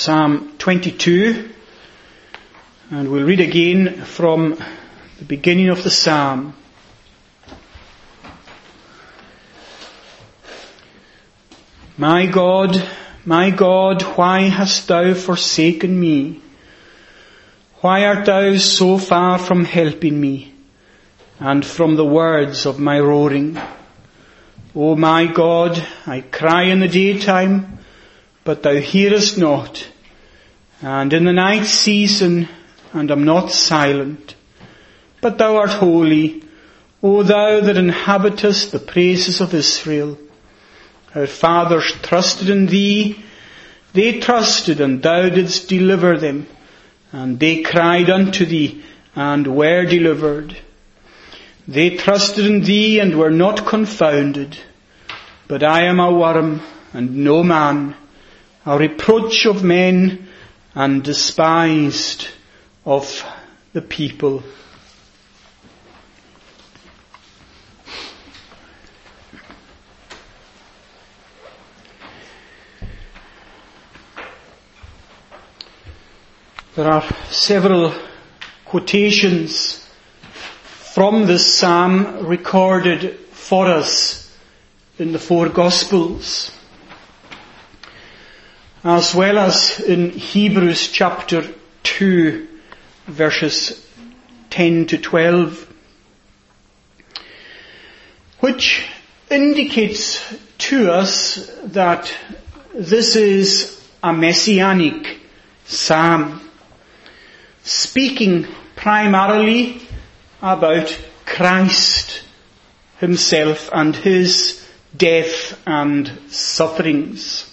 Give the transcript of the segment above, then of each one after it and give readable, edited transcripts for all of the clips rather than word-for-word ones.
Psalm 22, and we'll read again from the beginning of the psalm. My God, why hast thou forsaken me? Why art thou so far from helping me, and from the words of my roaring? O my God, I cry in the daytime, but thou hearest not, and in the night season, and am not silent. But thou art holy, O thou that inhabitest the praises of Israel. Our fathers trusted in thee, they trusted, and thou didst deliver them, and they cried unto thee, and were delivered. They trusted in thee, and were not confounded. But I am a worm, and no man, a reproach of men, and despised of the people. There are several quotations from this psalm recorded for us in the four Gospels, as well as in Hebrews chapter 2, verses 10 to 12, which indicates to us that this is a messianic psalm, speaking primarily about Christ himself and his death and sufferings.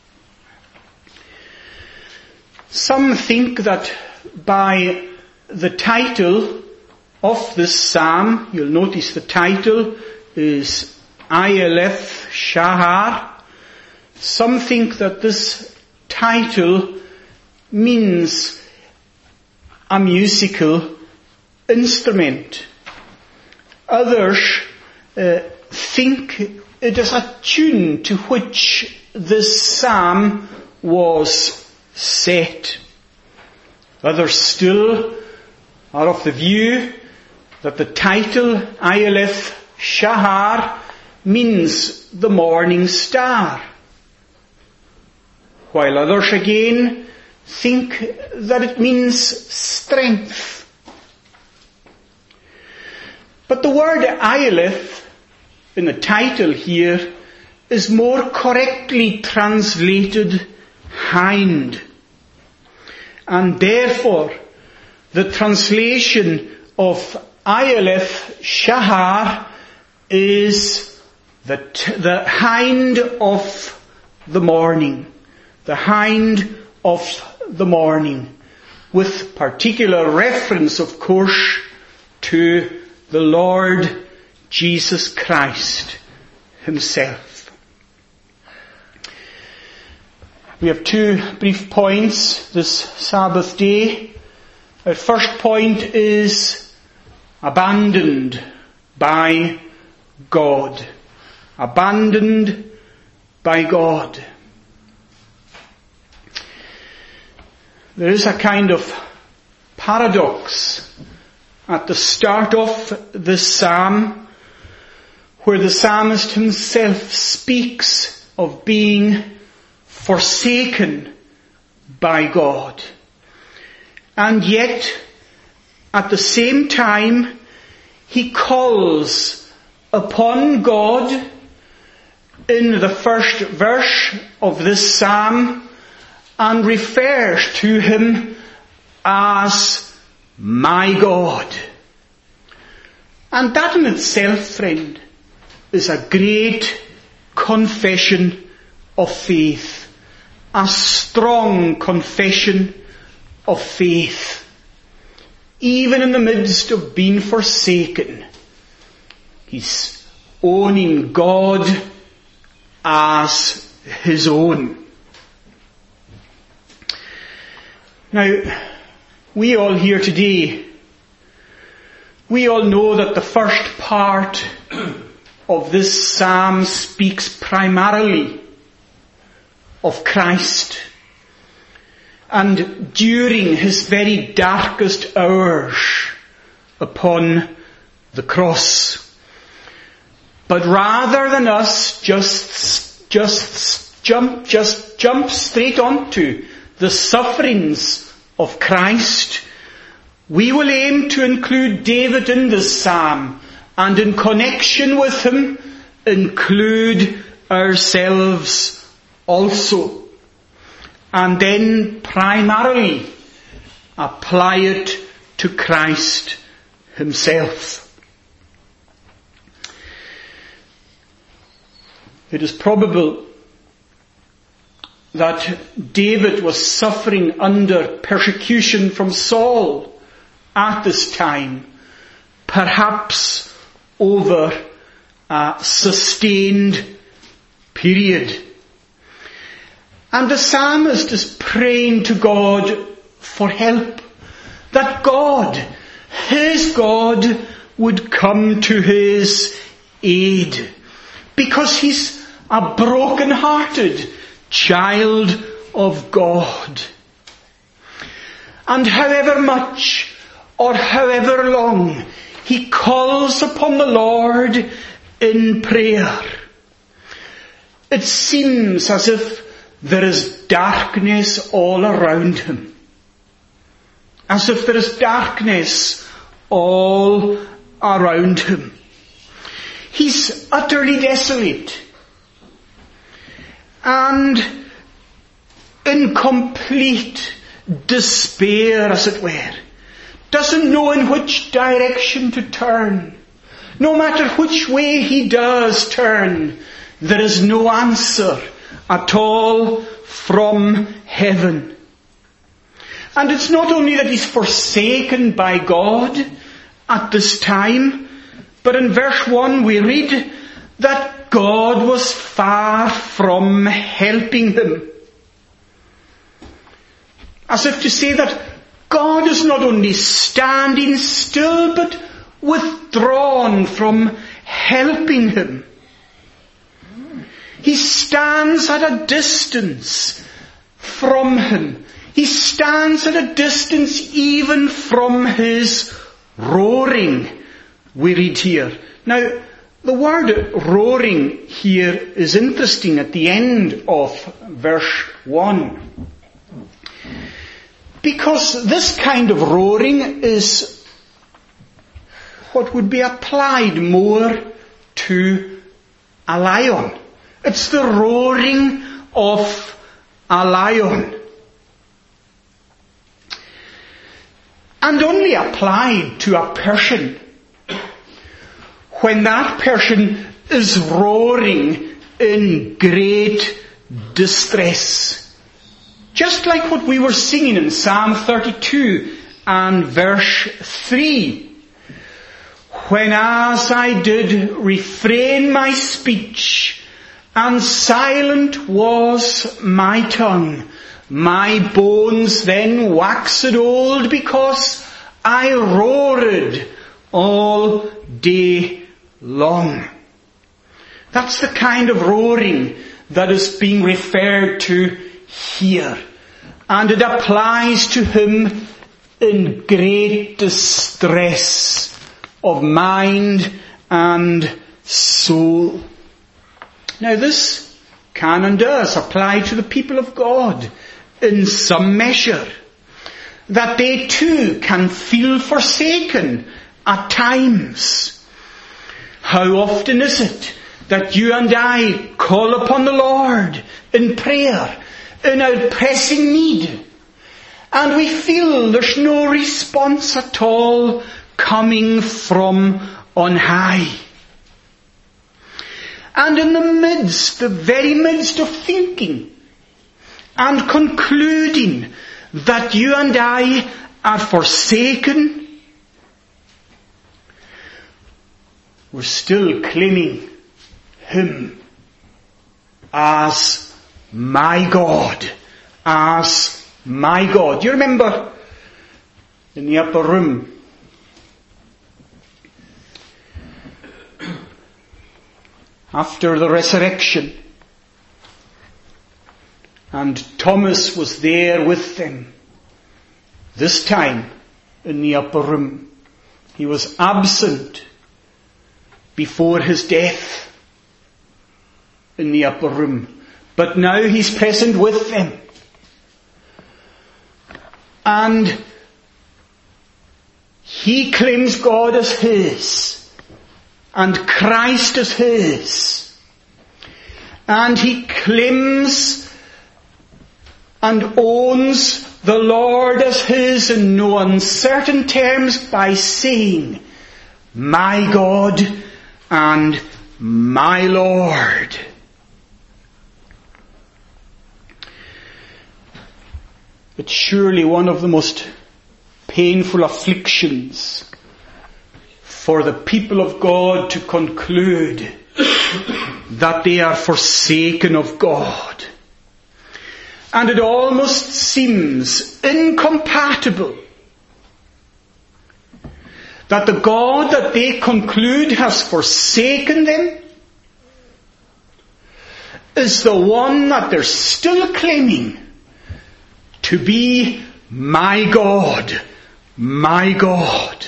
Some think that by the title of this psalm, you'll notice the title is Aleph Shahar. Some think that this title means a musical instrument. Others think it is a tune to which this psalm was set. Others still are of the view that the title Aleph Shahar means the morning star, while others again think that it means strength. But the word Aleph in the title here is more correctly translated hind. And therefore, the translation of Aleph Shahar is the hind of the morning. The hind of the morning. With particular reference, of course, to the Lord Jesus Christ himself. We have two brief points this Sabbath day. Our first point is abandoned by God. Abandoned by God. There is a kind of paradox at the start of this psalm, where the psalmist himself speaks of being forsaken by God. And yet, at the same time, he calls upon God in the first verse of this psalm and refers to him as my God. And that in itself, friend, is a great confession of faith. A strong confession of faith. Even in the midst of being forsaken, he's owning God as his own. Now, we all here today, we all know that the first part of this psalm speaks primarily of Christ. and during his very darkest hours upon the cross. But rather than us just jump straight onto the sufferings of Christ, we will aim to include David in this psalm, and in connection with him, include ourselves also. And then primarily apply it to Christ himself. It is probable that David was suffering under persecution from Saul at this time, perhaps over a sustained period. And the psalmist is praying to God for help, that God, his God, would come to his aid, because he's a broken-hearted child of God. And however much or however long he calls upon the Lord in prayer, it seems as if there is darkness all around him. As if there is darkness all around him. He's utterly desolate and in complete despair, as it were. Doesn't know in which direction to turn. No matter which way he does turn, there is no answer at all from heaven. And it's not only that he's forsaken by God at this time, but in verse 1 we read that God was far from helping him. As if to say that God is not only standing still, but withdrawn from helping him. He stands at a distance from him. He stands at a distance even from his roaring, we read here. Now, the word roaring here is interesting at the end of verse 1. Because this kind of roaring is what would be applied more to a lion. It's the roaring of a lion. And only applied to a person when that person is roaring in great distress. Just like what we were singing in Psalm 32 and verse 3. When as I did refrain my speech, and silent was my tongue, my bones then waxed old, because I roared all day long. That's the kind of roaring that is being referred to here. And it applies to him in great distress of mind and soul. Now this can and does apply to the people of God in some measure. That they too can feel forsaken at times. How often is it that you and I call upon the Lord in prayer, in our pressing need, and we feel there's no response at all coming from on high. And in the very midst of thinking and concluding that you and I are forsaken, we're still claiming him as my God, as my God. You remember in the upper room, after the resurrection, And Thomas was there with them. This time in the upper room. He was absent before his death in the upper room. But now he's present with them. And he claims God as his. And Christ as his. And he claims and owns the Lord as his in no uncertain terms by saying, my God and my Lord. It's surely one of the most painful afflictions for the people of God to conclude that they are forsaken of God. And it almost seems incompatible that the God that they conclude has forsaken them is the one that they're still claiming to be my God, my God.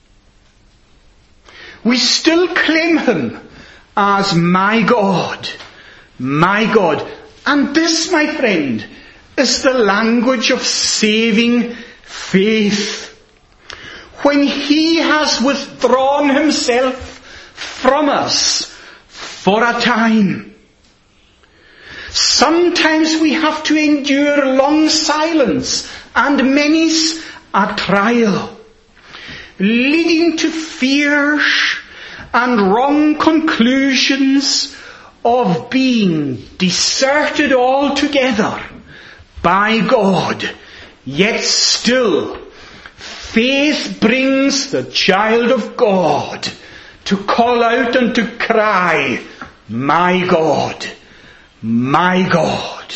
We still claim him as my God, my God. And this, my friend, is the language of saving faith. When he has withdrawn himself from us for a time. Sometimes we have to endure long silence and many's a trial, leading to fears and wrong conclusions of being deserted altogether by God. Yet still, faith brings the child of God to call out and to cry, my God, my God.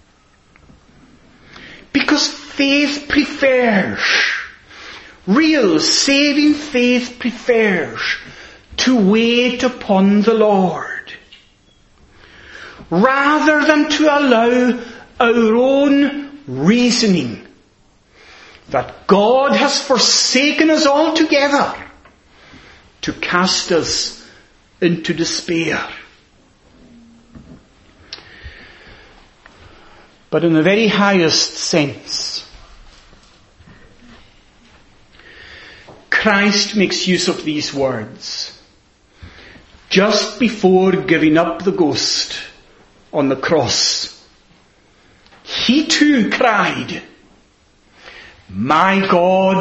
Because faith prefers, real saving faith prefers to wait upon the Lord, rather than to allow our own reasoning that God has forsaken us altogether to cast us into despair. But in the very highest sense, Christ makes use of these words just before giving up the ghost on the cross. He too cried, my God,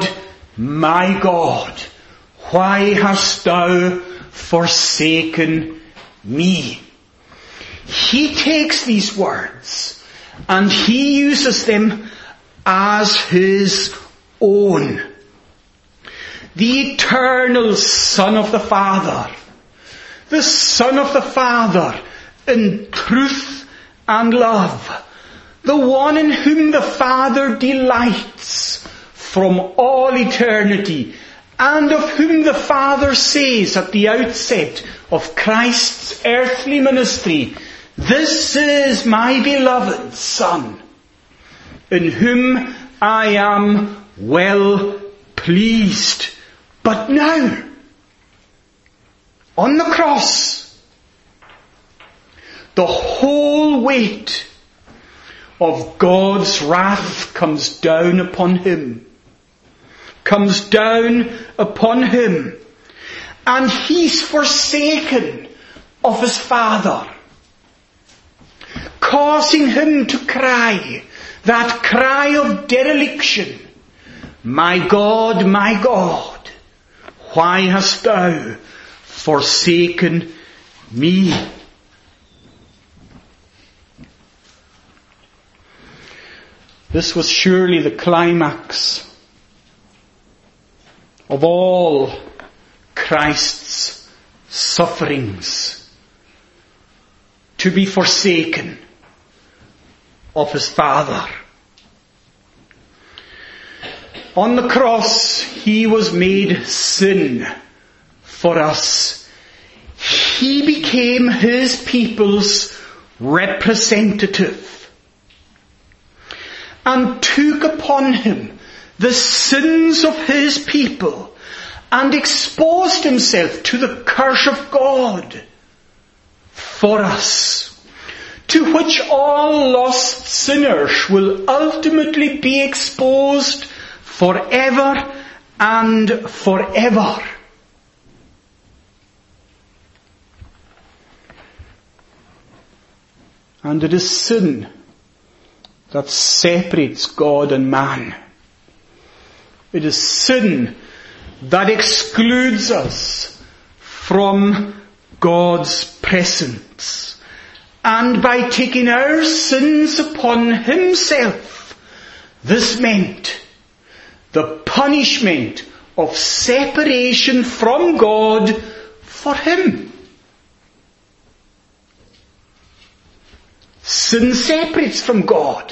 why hast thou forsaken me? He takes these words and he uses them as his own. The eternal Son of the Father, the Son of the Father in truth and love, the one in whom the Father delights from all eternity, and of whom the Father says at the outset of Christ's earthly ministry, this is my beloved Son, in whom I am well pleased. But now, on the cross, the whole weight of God's wrath comes down upon him. And he's forsaken of his Father, causing him to cry that cry of dereliction, my God, why hast thou forsaken me? This was surely the climax of all Christ's sufferings, to be forsaken of his Father. On the cross, he was made sin for us. He became his people's representative. and took upon him the sins of his people, and exposed himself to the curse of God for us, to which all lost sinners will ultimately be exposed forever and forever. And it is sin that separates God and man. It is sin that excludes us from God's presence. And by taking our sins upon himself, this meant the punishment of separation from God for him. Sin separates from God.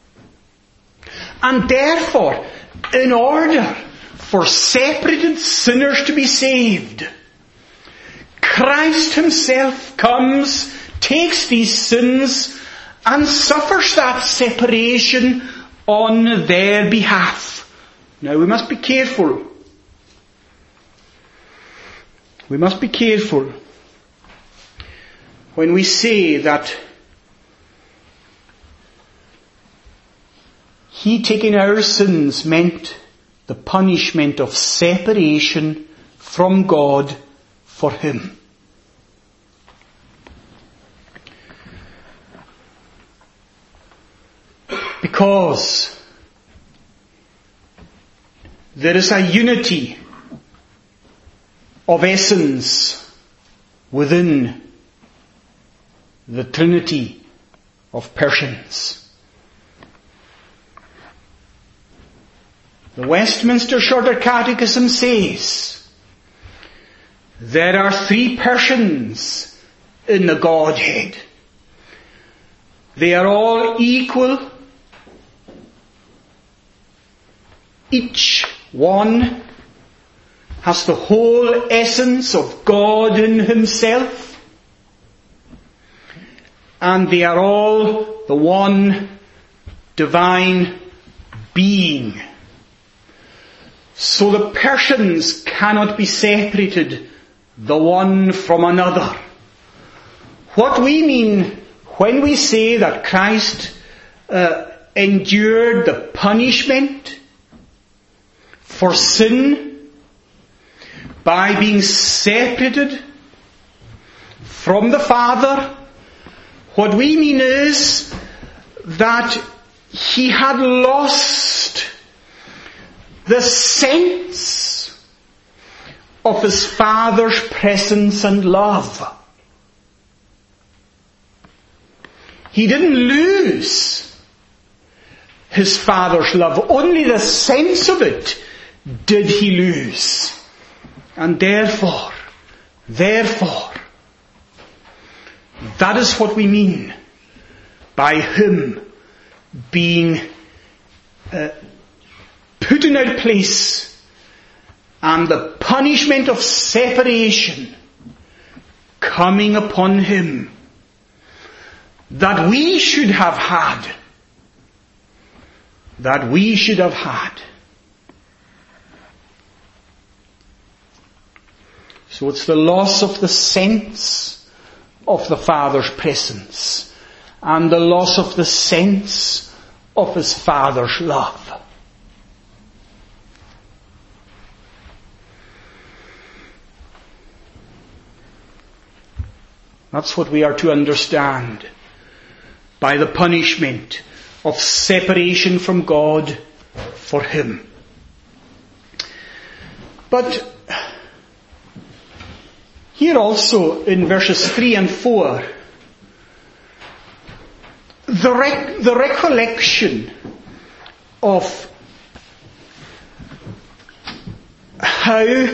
And therefore, in order for separated sinners to be saved, Christ himself comes, takes these sins, and suffers that separation on their behalf. Now we must be careful. We must be careful when we say that he taking our sins meant the punishment of separation from God for him. Because there is a unity of essence within the Trinity of persons. The Westminster Shorter Catechism says there are 3 persons in the Godhead. They are all equal. Each one has the whole essence of God in himself. And they are all the one divine being. So the persons cannot be separated, the one from another. What we mean when we say that Christ endured the punishment for sin by being separated from the Father, what we mean is that he had lost the sense of his Father's presence and love. He didn't lose his Father's love. Only the sense of it did he lose. And therefore, that is what we mean by him being put in our place and the punishment of separation coming upon him that we should have had. So it's the loss of the sense of the Father's presence and the loss of the sense of his Father's love. That's what we are to understand by the punishment of separation from God for him. But here also in verses 3 and 4, the recollection of how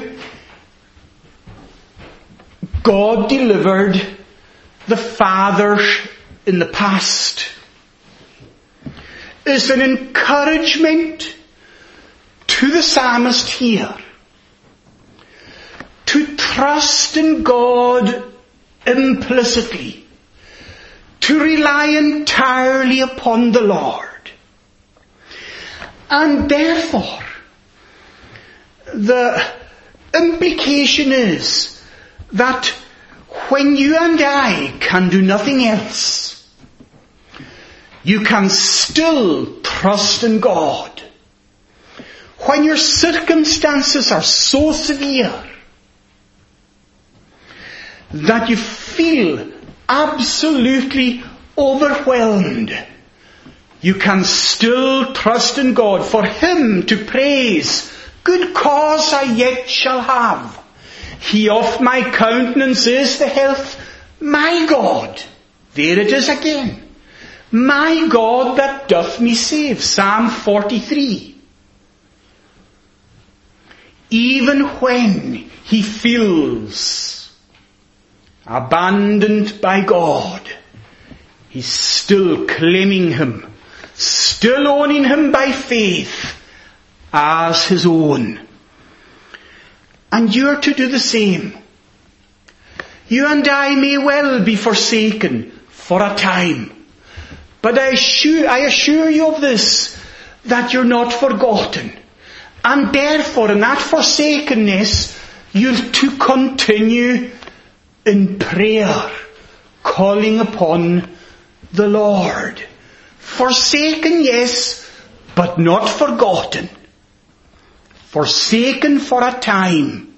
God delivered the fathers in the past is an encouragement to the psalmist here to trust in God implicitly, to rely entirely upon the Lord. And therefore, the implication is that when you and I can do nothing else, you can still trust in God. When your circumstances are so severe that you feel absolutely overwhelmed, you can still trust in God for Him to praise. Good cause I yet shall have. He of my countenance is the health. My God. There it is again. My God that doth me save. Psalm 43. Even when he feels abandoned by God, he's still claiming Him, still owning Him by faith as his own. And you're to do the same. You and I may well be forsaken for a time, but I assure you of this, that you're not forgotten. And therefore, in that forsakenness, you're to continue in prayer, calling upon the Lord. Forsaken, yes, but not forgotten. Forsaken for a time.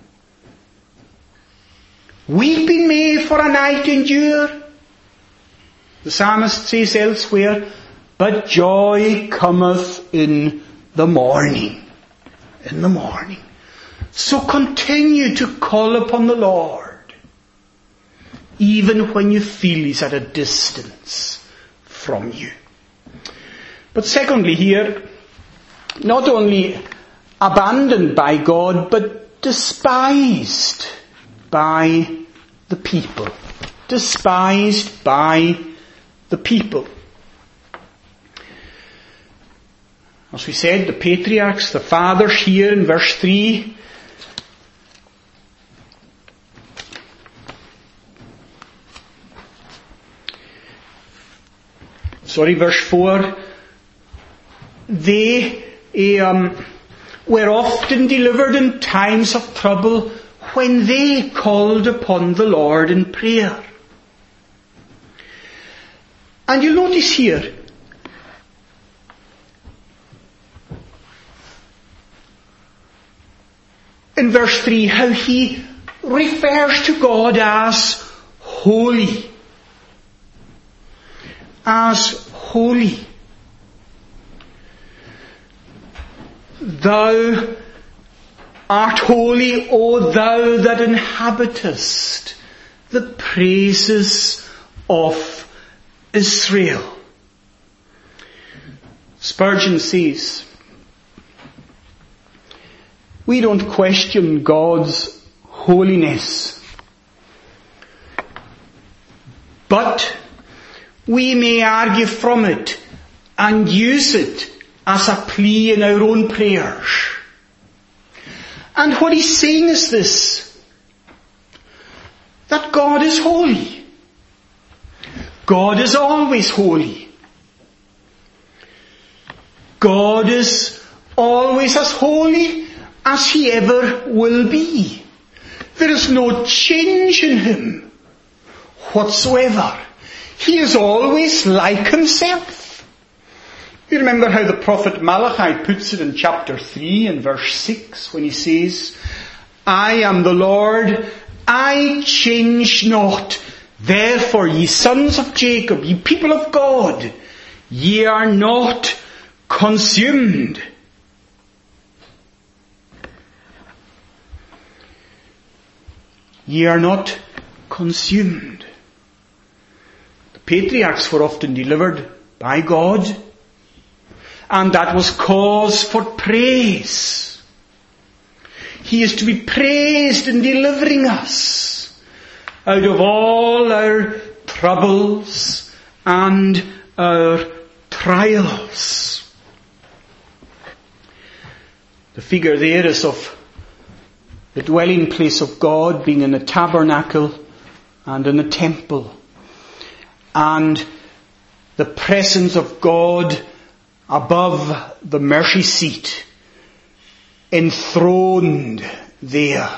Weeping may for a night endure. The psalmist says elsewhere, but joy cometh in the morning. In the morning. So continue to call upon the Lord, even when you feel He's at a distance from you. But secondly here, not only abandoned by God, but despised by the people. Despised by the people. As we said, the patriarchs, the fathers here in verse 3, verse 4, they were often delivered in times of trouble when they called upon the Lord in prayer. And you'll notice here, in verse 3, how he refers to God as holy. As holy. Thou art holy, O thou that inhabitest the praises of Israel. Spurgeon says, we don't question God's holiness, but we may argue from it and use it as a plea in our own prayers. And what he's saying is this, that God is holy. God is always holy. God is always as holy as He ever will be. There is no change in Him whatsoever. He is always like Himself. You remember how the prophet Malachi puts it in chapter 3 and verse 6 when he says, I am the Lord, I change not. Therefore, ye sons of Jacob, ye people of God, ye are not consumed. Ye are not consumed. The patriarchs were often delivered by God, and that was cause for praise. He is to be praised in delivering us out of all our troubles and our trials. The figure there is of the dwelling place of God being in a tabernacle and in a temple. And the presence of God above the mercy seat, enthroned there.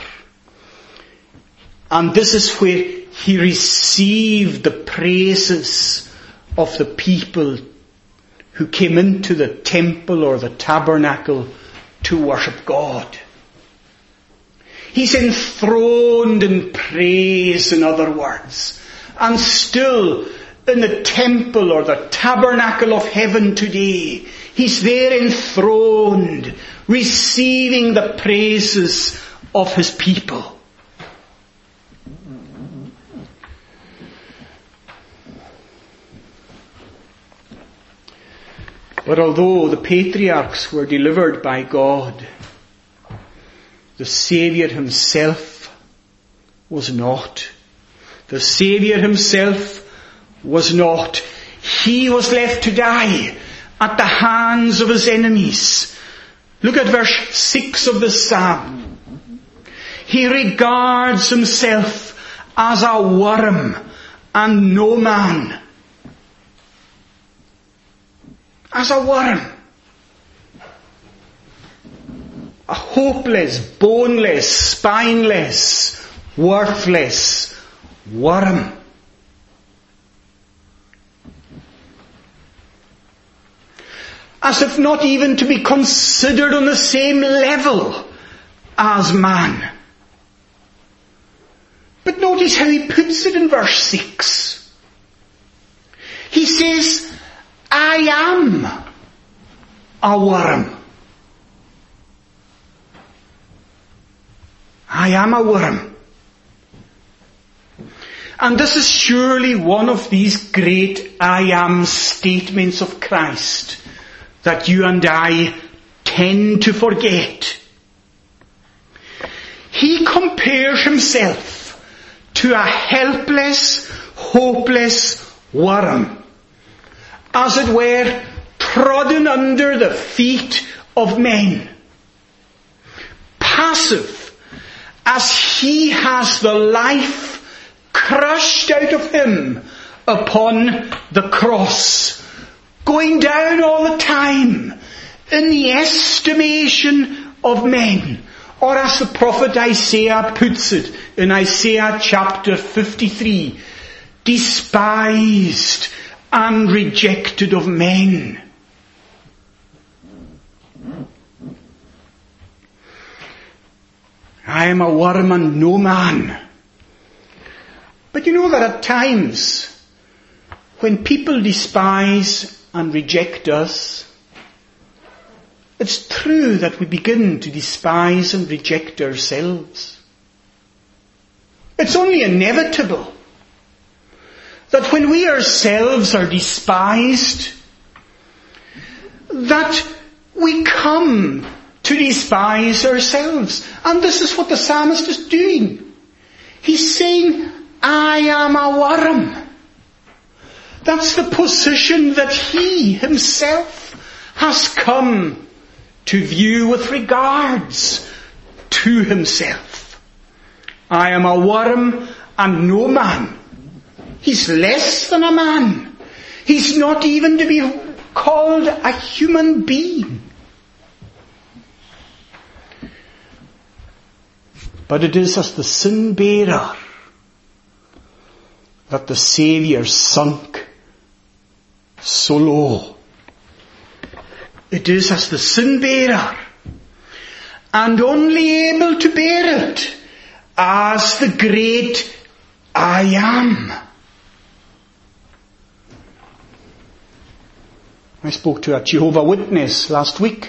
And this is where he received the praises of the people who came into the temple or the tabernacle to worship God. He's enthroned in praise, in other words. And still, in the temple or the tabernacle of heaven today, he's there enthroned, receiving the praises of his people. But although the patriarchs were delivered by God, the Saviour himself was not. The Saviour himself was not. He was left to die at the hands of his enemies. Look at verse 6 of the Psalm. He regards himself as a worm and no man. As a worm. A hopeless, boneless, spineless, worthless worm. As if not even to be considered on the same level as man. But notice how he puts it in verse 6. He says, I am a worm. I am a worm. And this is surely one of these great I am statements of Christ that you and I tend to forget. He compares himself to a helpless, hopeless worm, as it were, trodden under the feet of men. Passive, as he has the life crushed out of him upon the cross, going down all the time in the estimation of men. Or as the prophet Isaiah puts it in Isaiah chapter 53, despised and rejected of men. I am a worm and no man. But you know that at times, when people despise and reject us, it's true that we begin to despise and reject ourselves. It's only inevitable that when we ourselves are despised, that we come to despise ourselves. And this is what the psalmist is doing. He's saying, I am a worm. That's the position that he himself has come to view with regards to himself. I am a worm and no man. He's less than a man. He's not even to be called a human being. But it is as the sin bearer that the Saviour sunk so low. It is as the sin bearer, and only able to bear it as the great I am. I spoke to a Jehovah's Witness last week.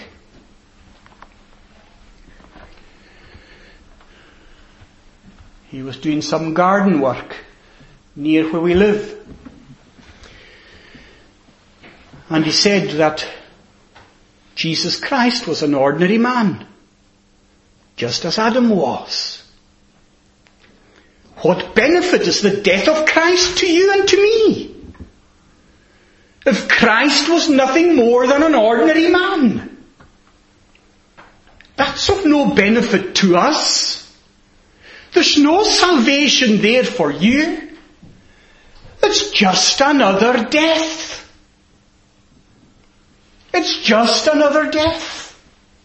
He was doing some garden work near where we live. And he said that Jesus Christ was an ordinary man, just as Adam was. What benefit is the death of Christ to you and to me? If Christ was nothing more than an ordinary man, that's of no benefit to us. There's no salvation there for you. It's just another death. It's just another death.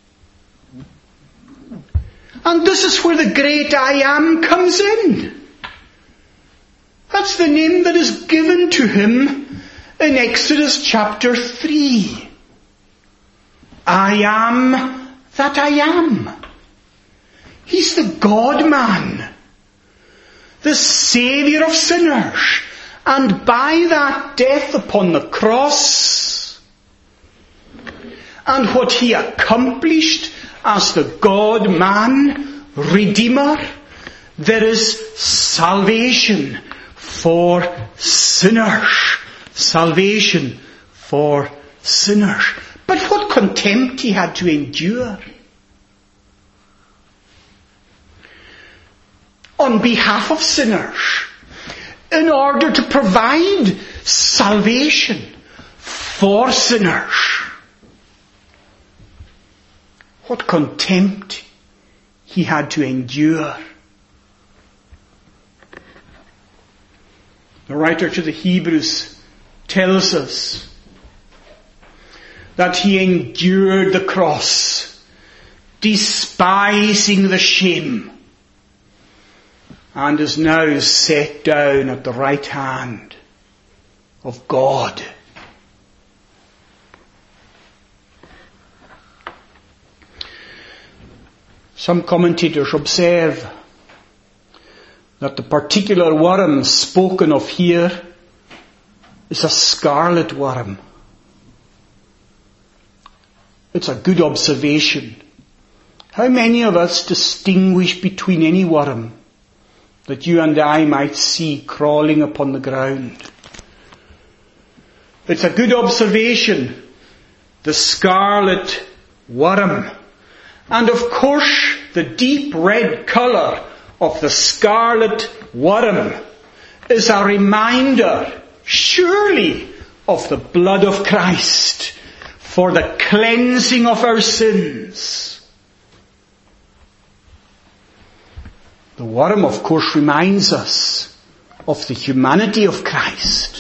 And this is where the great I Am comes in. That's the name that is given to him in Exodus chapter 3. I am that I am. He's the God-man, the Saviour of sinners. And by that death upon the cross, and what he accomplished as the God-man, Redeemer, there is salvation for sinners. Salvation for sinners. But what contempt he had to endure. On behalf of sinners, in order to provide salvation for sinners. What contempt he had to endure. The writer to the Hebrews tells us that he endured the cross, despising the shame, and is now set down at the right hand of God. Some commentators observe that the particular worm spoken of here is a scarlet worm. It's a good observation. How many of us distinguish between any worm that you and I might see crawling upon the ground? It's a good observation, the scarlet worm. And of course, the deep red colour of the scarlet worm is a reminder, surely, of the blood of Christ for the cleansing of our sins. The worm, of course, reminds us of the humanity of Christ.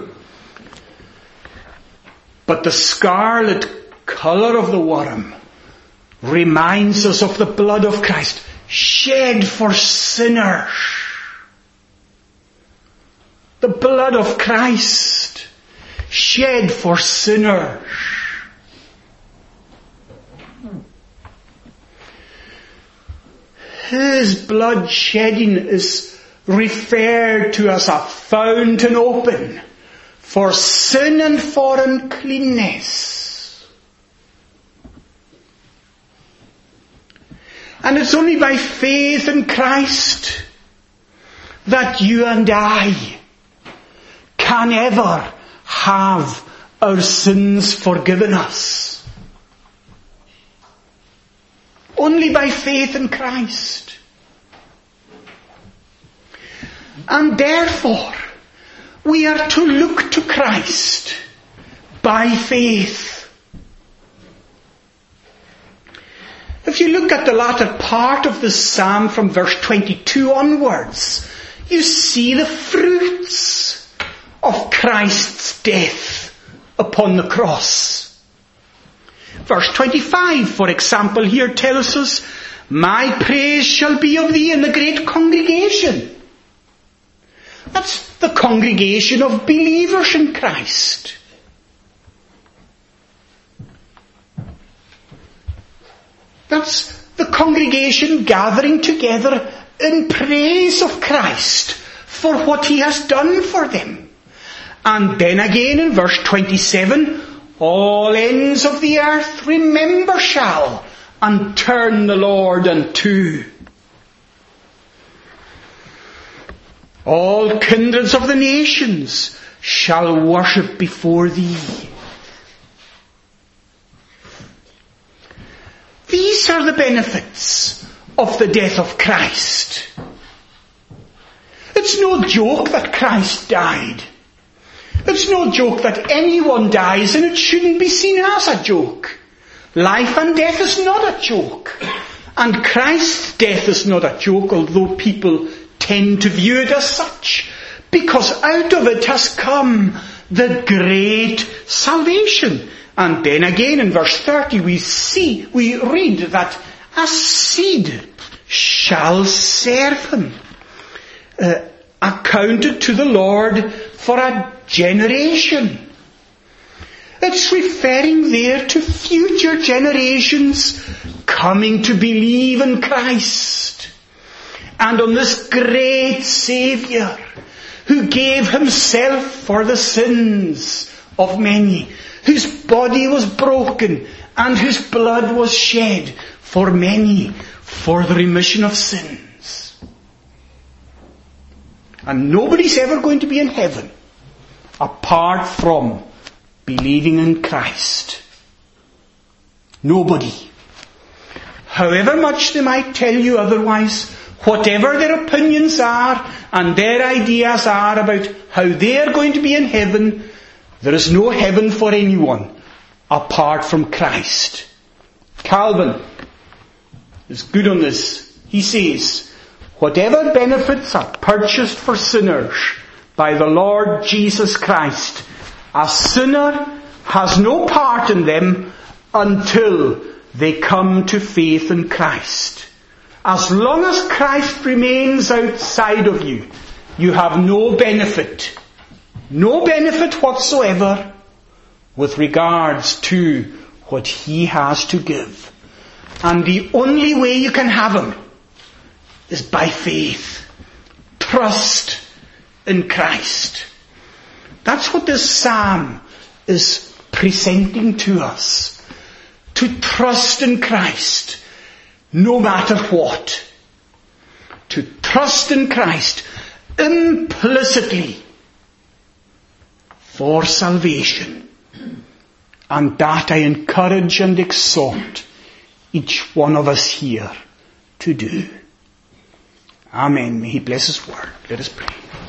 But the scarlet colour of the worm reminds us of the blood of Christ shed for sinners. The blood of Christ shed for sinners. His blood shedding is referred to as a fountain open for sin and for uncleanness. And it's only by faith in Christ that you and I can ever have our sins forgiven us. Only by faith in Christ. And therefore, we are to look to Christ by faith. If you look at the latter part of the psalm from verse 22 onwards, you see the fruits of Christ's death upon the cross. Verse 25, for example, here tells us, my praise shall be of thee in the great congregation. That's the congregation of believers in Christ. That's the congregation gathering together in praise of Christ for what he has done for them. And then again in verse 27, all ends of the earth remember shall, and turn the Lord unto. All kindreds of the nations shall worship before thee. These are the benefits of the death of Christ. It's no joke that Christ died. It's no joke that anyone dies, and it shouldn't be seen as a joke. Life and death is not a joke. And Christ's death is not a joke, although people tend to view it as such, because out of it has come the great salvation, And then again in verse 30 we read that a seed shall serve him, accounted to the Lord for a generation. It's referring there to future generations coming to believe in Christ and on this great Saviour who gave himself for the sins of many, whose body was broken and whose blood was shed for many for the remission of sins. And nobody's ever going to be in heaven apart from believing in Christ. Nobody. However much they might tell you otherwise, whatever their opinions are and their ideas are about how they are going to be in heaven, there is no heaven for anyone apart from Christ. Calvin is good on this. He says, whatever benefits are purchased for sinners by the Lord Jesus Christ, a sinner has no part in them until they come to faith in Christ. As long as Christ remains outside of you, you have no benefit whatsoever with regards to what he has to give. And the only way you can have him is by faith. Trust in Christ. That's what this psalm is presenting to us. To trust in Christ, no matter what. To trust in Christ implicitly for salvation. And that I encourage and exhort each one of us here to do. Amen. May he bless his word. Let us pray.